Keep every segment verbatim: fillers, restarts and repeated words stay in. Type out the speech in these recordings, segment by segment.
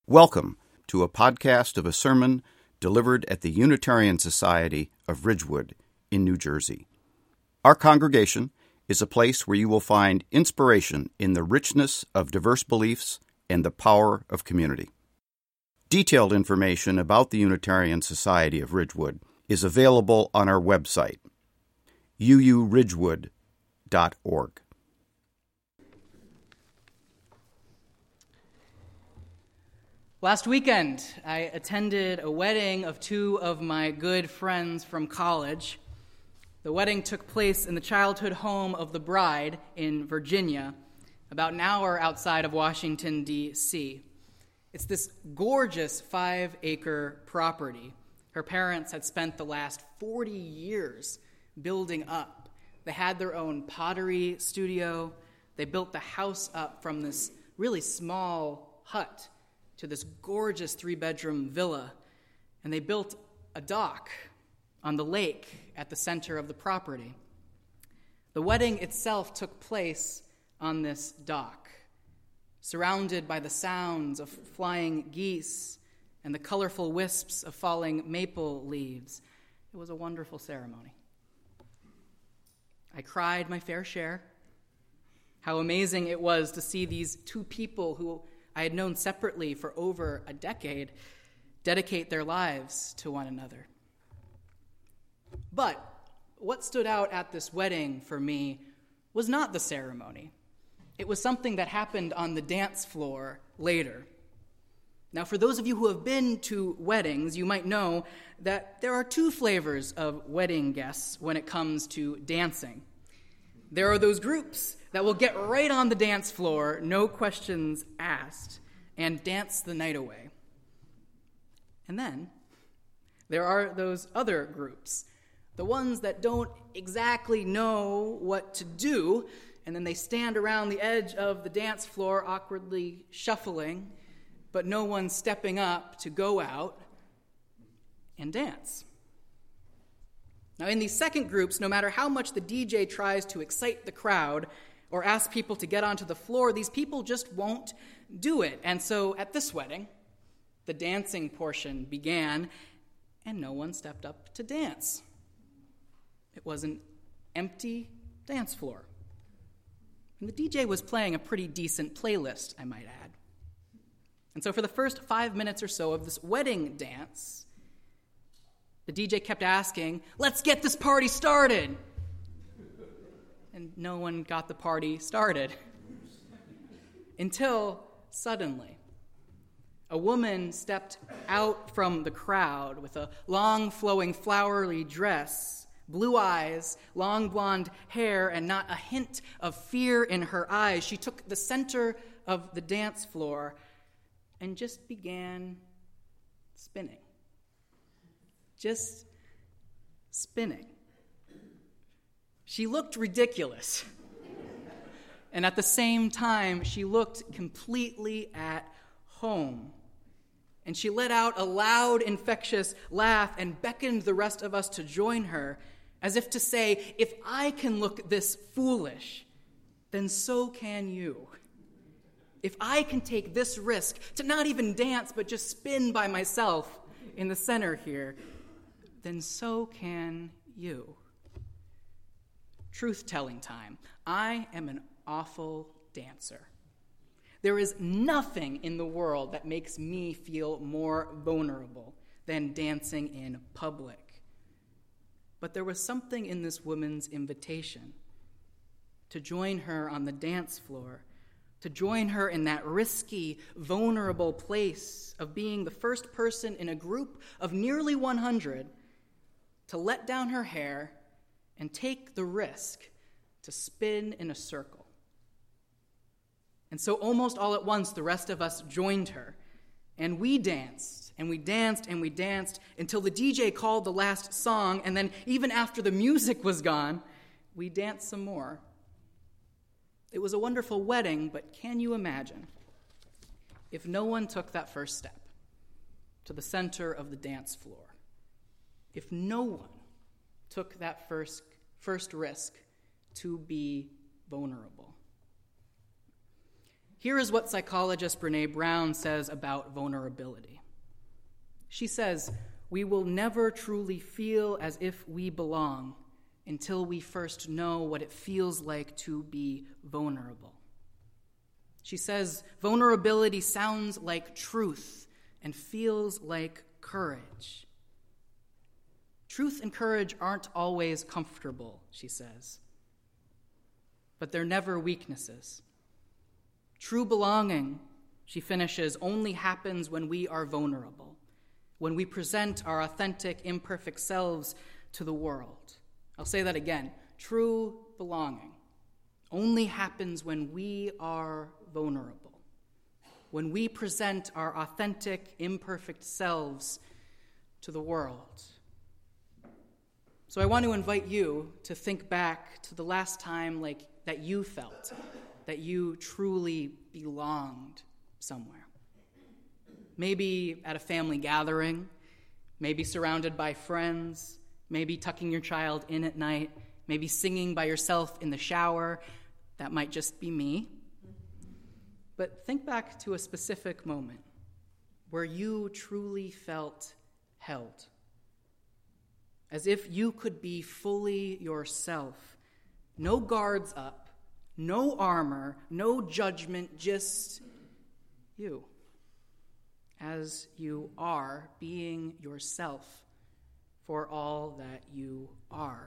Welcome to a podcast of a sermon delivered at the Unitarian Society of Ridgewood in New Jersey. Our congregation is a place where you will find inspiration in the richness of diverse beliefs and the power of community. Detailed information about the Unitarian Society of Ridgewood is available on our website, u u ridgewood dot org. Last weekend, I attended a wedding of two of my good friends from college. The wedding took place in the childhood home of the bride in Virginia, about an hour outside of Washington, D C It's this gorgeous five-acre property her parents had spent the last forty years building up. They had their own pottery studio. They built the house up from this really small hut to this gorgeous three-bedroom villa, and they built a dock on the lake at the center of the property. The wedding itself took place on this dock, surrounded by the sounds of flying geese and the colorful wisps of falling maple leaves. It was a wonderful ceremony. I cried my fair share. How amazing it was to see these two people who I had known separately for over a decade dedicate their lives to one another. But what stood out at this wedding for me was not the ceremony. It was something that happened on the dance floor later. Now, for those of you who have been to weddings, you might know that there are two flavors of wedding guests when it comes to dancing. There are those groups that will get right on the dance floor, no questions asked, and dance the night away. And then there are those other groups, the ones that don't exactly know what to do, and then they stand around the edge of the dance floor awkwardly shuffling, but no one stepping up to go out and dance. Now, in these second groups, no matter how much the D J tries to excite the crowd or ask people to get onto the floor, these people just won't do it. And so at this wedding, the dancing portion began, and no one stepped up to dance. It was an empty dance floor. And the D J was playing a pretty decent playlist, I might add. And so for the first five minutes or so of this wedding dance, the D J kept asking, "Let's get this party started." And no one got the party started. Until suddenly, a woman stepped out from the crowd with a long, flowing, flowery dress, blue eyes, long blonde hair, and not a hint of fear in her eyes. She took the center of the dance floor and just began spinning. Just spinning. She looked ridiculous. And at the same time, she looked completely at home. And she let out a loud, infectious laugh and beckoned the rest of us to join her, as if to say, if I can look this foolish, then so can you. If I can take this risk to not even dance, but just spin by myself in the center here, then so can you. Truth-telling time. I am an awful dancer. There is nothing in the world that makes me feel more vulnerable than dancing in public. But there was something in this woman's invitation to join her on the dance floor, to join her in that risky, vulnerable place of being the first person in a group of nearly one hundred to let down her hair and take the risk to spin in a circle. And so almost all at once, the rest of us joined her, and we danced, and we danced, and we danced until the D J called the last song, and then even after the music was gone, we danced some more. It was a wonderful wedding, but can you imagine if no one took that first step to the center of the dance floor? If no one took that first, first risk to be vulnerable? Here is what psychologist Brené Brown says about vulnerability. She says, "We will never truly feel as if we belong until we first know what it feels like to be vulnerable." She says, vulnerability sounds like truth and feels like courage. Truth and courage aren't always comfortable, she says, but they're never weaknesses. True belonging, she finishes, only happens when we are vulnerable, when we present our authentic, imperfect selves to the world. I'll say that again. True belonging only happens when we are vulnerable, when we present our authentic, imperfect selves to the world. So I want to invite you to think back to the last time like that you felt that you truly belonged somewhere. Maybe at a family gathering, maybe surrounded by friends, maybe tucking your child in at night, maybe singing by yourself in the shower. That might just be me. But think back to a specific moment where you truly felt held, as if you could be fully yourself. No guards up, no armor, no judgment, just you, as you are, being yourself for all that you are.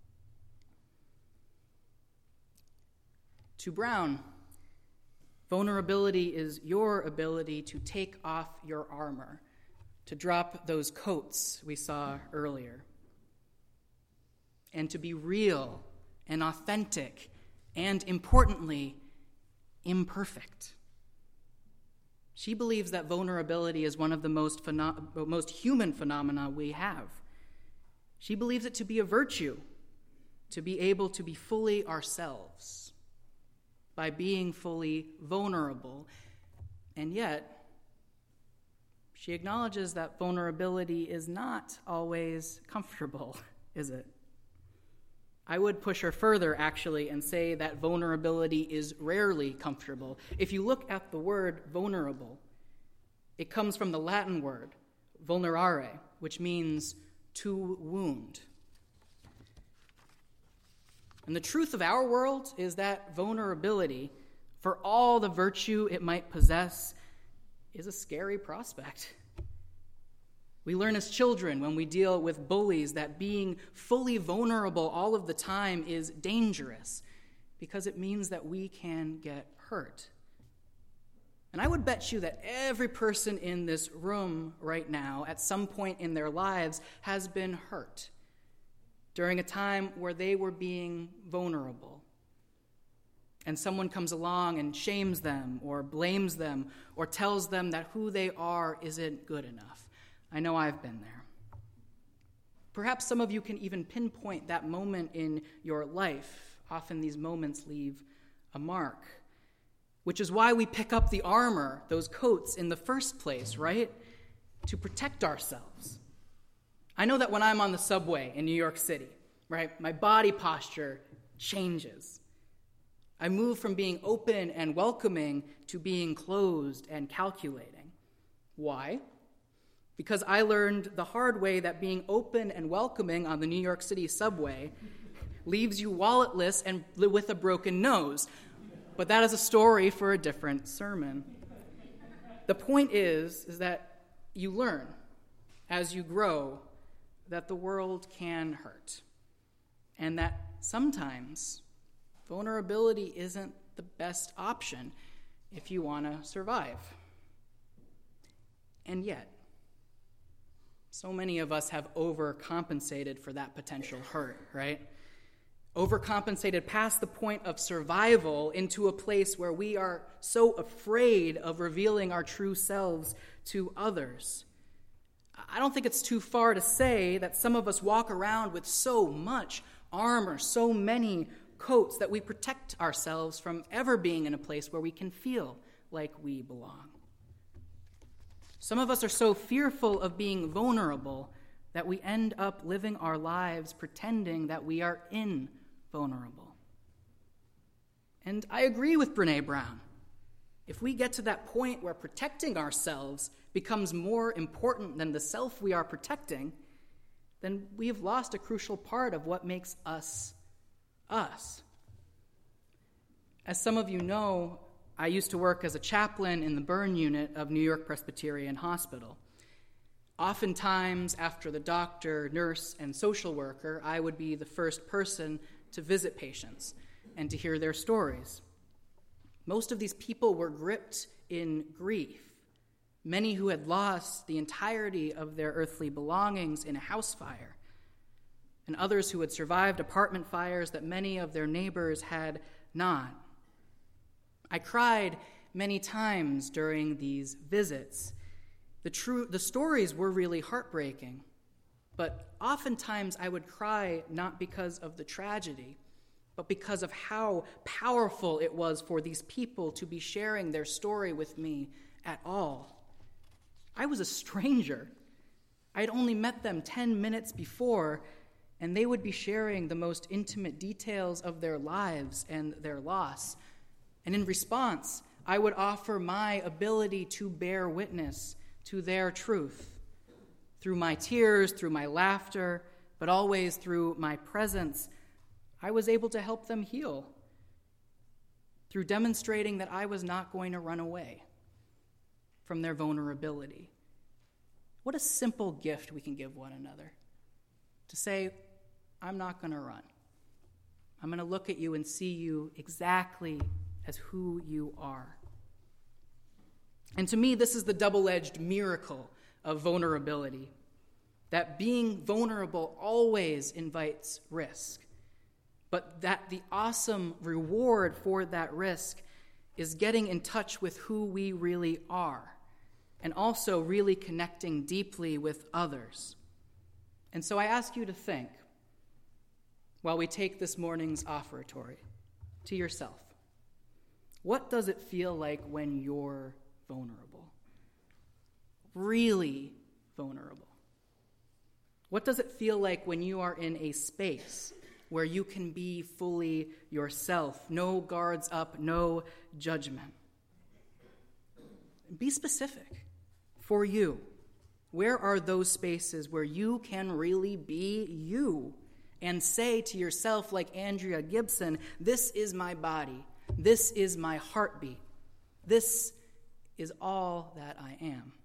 To Brown, vulnerability is your ability to take off your armor, to drop those coats we saw earlier, and to be real and authentic and, importantly, imperfect. She believes that vulnerability is one of the most, pheno- most human phenomena we have. She believes it to be a virtue, to be able to be fully ourselves by being fully vulnerable. And yet, she acknowledges that vulnerability is not always comfortable, is it? I would push her further, actually, and say that vulnerability is rarely comfortable. If you look at the word vulnerable, it comes from the Latin word vulnerare, which means to wound. And the truth of our world is that vulnerability, for all the virtue it might possess, is a scary prospect. We learn as children when we deal with bullies that being fully vulnerable all of the time is dangerous because it means that we can get hurt. And I would bet you that every person in this room right now, at some point in their lives, has been hurt during a time where they were being vulnerable. And someone comes along and shames them or blames them or tells them that who they are isn't good enough. I know I've been there. Perhaps some of you can even pinpoint that moment in your life. Often these moments leave a mark, which is why we pick up the armor, those coats, in the first place, right? To protect ourselves. I know that when I'm on the subway in New York City, right, my body posture changes. I move from being open and welcoming to being closed and calculating. Why? Because I learned the hard way that being open and welcoming on the New York City subway leaves you walletless and with a broken nose. But that is a story for a different sermon. The point is, is that you learn as you grow that the world can hurt, and that sometimes vulnerability isn't the best option if you want to survive. And yet, so many of us have overcompensated for that potential hurt, right? Overcompensated past the point of survival into a place where we are so afraid of revealing our true selves to others. I don't think it's too far to say that some of us walk around with so much armor, so many coats, that we protect ourselves from ever being in a place where we can feel like we belong. Some of us are so fearful of being vulnerable that we end up living our lives pretending that we are invulnerable. And I agree with Brené Brown. if we get to that point where protecting ourselves becomes more important than the self we are protecting, then we have lost a crucial part of what makes us us. As some of you know, I used to work as a chaplain in the burn unit of New York Presbyterian Hospital. Oftentimes, after the doctor, nurse, and social worker, I would be the first person to visit patients and to hear their stories. Most of these people were gripped in grief, many who had lost the entirety of their earthly belongings in a house fire, and others who had survived apartment fires that many of their neighbors had not. I cried many times during these visits. The true, the stories were really heartbreaking, but oftentimes I would cry not because of the tragedy, but because of how powerful it was for these people to be sharing their story with me at all. I was a stranger. I had only met them ten minutes before, and they would be sharing the most intimate details of their lives and their loss. And in response, I would offer my ability to bear witness to their truth through my tears, through my laughter, but always through my presence. I was able to help them heal through demonstrating that I was not going to run away from their vulnerability. What a simple gift we can give one another. To say, I'm not going to run. I'm going to look at you and see you exactly as who you are. And to me, this is the double-edged miracle of vulnerability, that being vulnerable always invites risk, but that the awesome reward for that risk is getting in touch with who we really are, and also really connecting deeply with others. And so I ask you to think, while we take this morning's offertory, to yourself. What does it feel like when you're vulnerable? Really vulnerable. What does it feel like when you are in a space where you can be fully yourself? No guards up, no judgment. Be specific. For you, where are those spaces where you can really be you and say to yourself, like Andrea Gibson, this is my body, this is my heartbeat, this is all that I am.